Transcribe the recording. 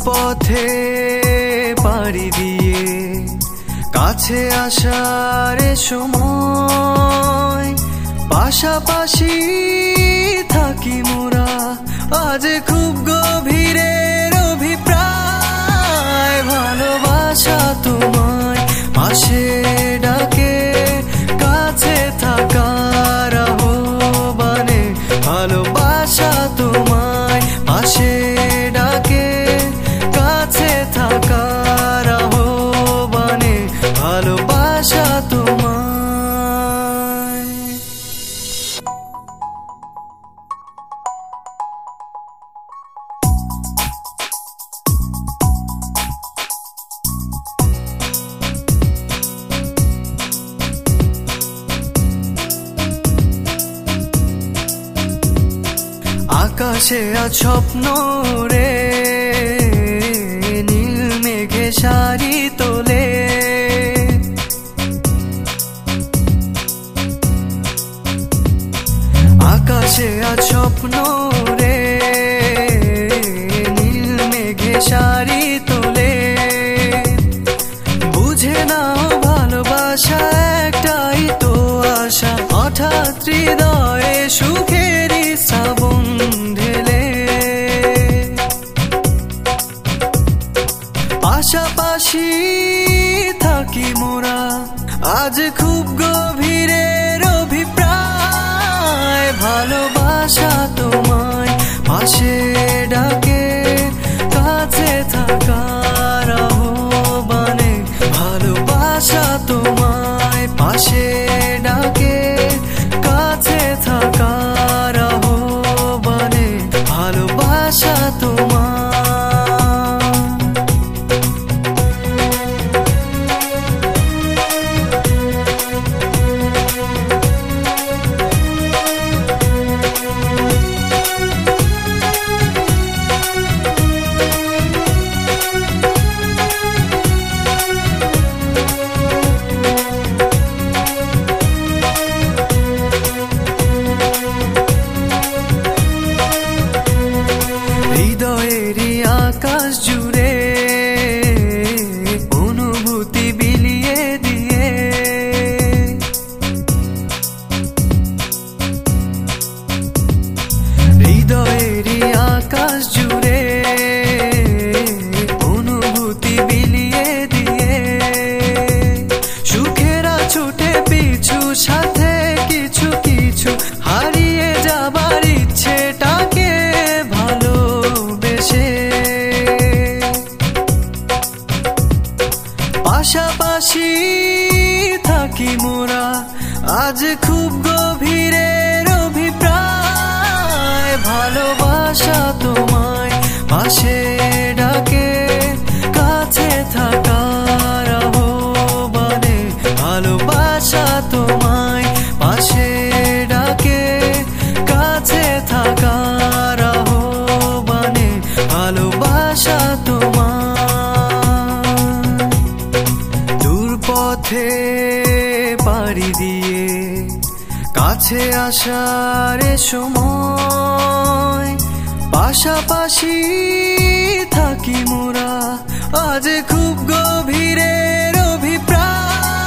পথে পাড়ি দিয়ে কাছে আসার সময় পাশাপাশি থাকি মোরা আজ খুব গভীরের অভিপ্রায়। ভালোবাসা তোমায় পাশে ডাকে কাছে থাকার আহ্বানে, ভালোবাসা তোমায় পাশে ডাকে কাছে থাকার আহ্বানে, ভালোবাসা তোমায়। আকাশে আজ স্বপ্ন রে নীল মেঘে সারি তোলে, আকাশে আজ স্বপ্ন রে নীল মেঘে সারি তোলে। বুঝে নাও ভালোবাসা একটাই তো আশা, হঠাৎ হৃদয়ে সুখেরই শ্রাবণ ঢেলে। পাশাপাশি থাকি মোরা আজ খুব গভীরের অভিপ্রায়। ভালোবাসা তোমায় পাশে ডাকে কাছে থাকার আহ্বানে, ভালোবাসা তোমায় পাশে ডাকে কাছে থাকার আহ্বানে, ভালোবাসা তোমায়। হৃদয়েরই আকাশ জুড়ে অনুভূতি বিলিয়ে দিয়ে, হৃদয়েরই আকাশ জুড়ে অনুভূতি বিলিয়ে দিয়ে। সুখেরা ছুটে পিছু সাথে কিছু কিছু হারিয়ে যাবার ইচ্ছেটাকে ভালোবেসে। পাশাপাশি থাকি মোরা আজ খুব গভীরের অভিপ্রায়। ভালোবাসা তোমায় পাশে ডাকে কাছে থাকার আহ্বানে, ভালোবাসা তোমায় পাশে ডাকে কাছে থাকার আহ্বানে, ভালোবাসা তোমায়। দূর পথে পাড়ি দিয়ে কাছে আসার সময় পাশাপাশি থাকি মোরা আজ খুব গভীরের অভিপ্রায়।